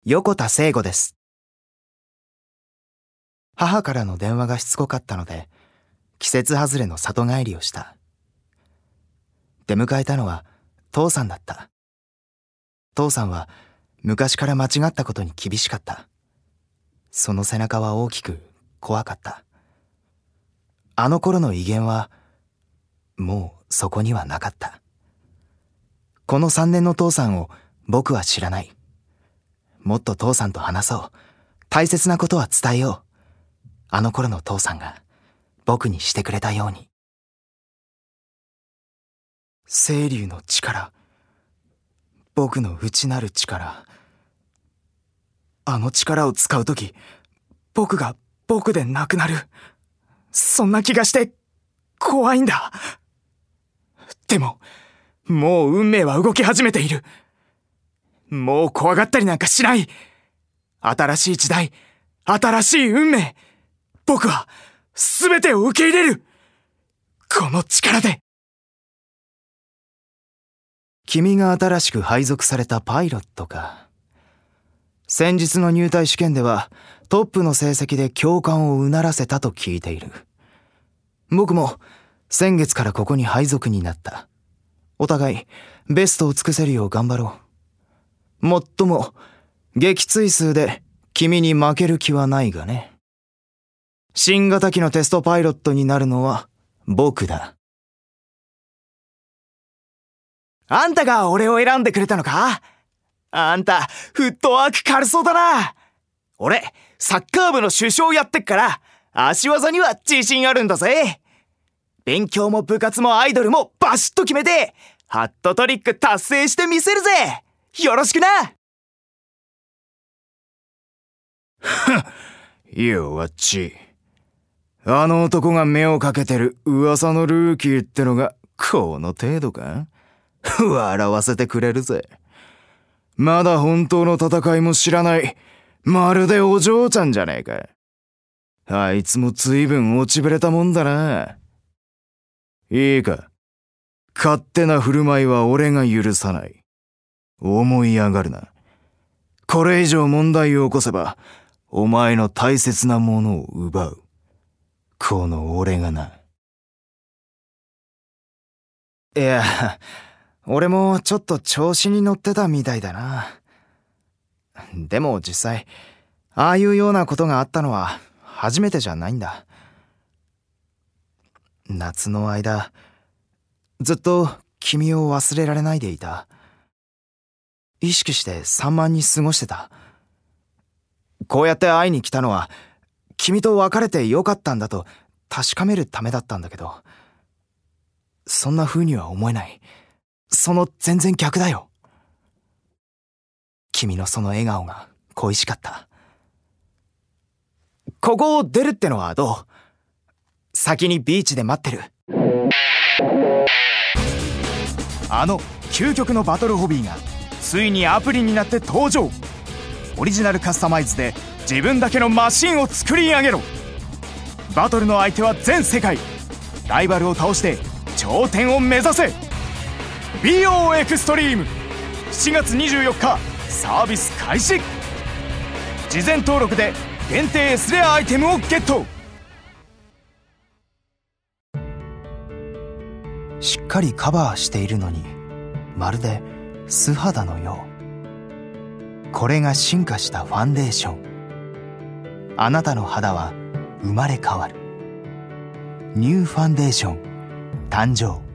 横田聖吾です。母からの電話がしつこかったので、季節外れの里帰りをした。出迎えたのは父さんだった。父さんは昔から間違ったことに厳しかった。その背中は大きく怖かった。あの頃の威厳はもうそこにはなかった。この3年の父さんを僕は知らない。もっと父さんと話そう。大切なことは伝えよう。あの頃の父さんが僕にしてくれたように。青龍の力、僕の内なる力。あの力を使うとき、僕が僕でなくなる。そんな気がして怖いんだ。でも、もう運命は動き始めている。もう怖がったりなんかしない。新しい時代、新しい運命。僕は全てを受け入れる。この力で。君が新しく配属されたパイロットか。先日の入隊試験ではトップの成績で教官をうならせたと聞いている。僕も先月からここに配属になった。お互いベストを尽くせるよう頑張ろう。もっとも撃墜数で君に負ける気はないがね。新型機のテストパイロットになるのは僕だ。あんたが俺を選んでくれたのか？あんたフットワーク軽そうだな。俺サッカー部の主将やってっから足技には自信あるんだぜ。勉強も部活もアイドルもバシッと決めてハットトリック達成してみせるぜ。よろしくな。 弱っち。あの男が目をかけてる噂のルーキーってのがこの程度か？笑わせてくれるぜ。まだ本当の戦いも知らない、まるでお嬢ちゃんじゃねえか。あいつも随分落ちぶれたもんだな。いいか、勝手な振る舞いは俺が許さない。思い上がるな。これ以上問題を起こせばお前の大切なものを奪う。この俺がな。 いや、俺もちょっと調子に乗ってたみたいだな。でも実際ああいうようなことがあったのは初めてじゃないんだ。夏の間ずっと君を忘れられないでいた。意識して散漫に過ごしてた。こうやって会いに来たのは君と別れてよかったんだと確かめるためだったんだけど、そんな風には思えない。その全然逆だよ。君のその笑顔が恋しかった。ここを出るってのはどう？先にビーチで待ってる。あの究極のバトルホビーがついにアプリになって登場。オリジナルカスタマイズで自分だけのマシンを作り上げろ。バトルの相手は全世界。ライバルを倒して頂点を目指せ。 BO エクストリーム7月24日サービス開始。事前登録で限定 S レアアイテムをゲット。しっかりカバーしているのにまるで素肌のよう。これが進化したファンデーション。あなたの肌は生まれ変わる。ニューファンデーション誕生。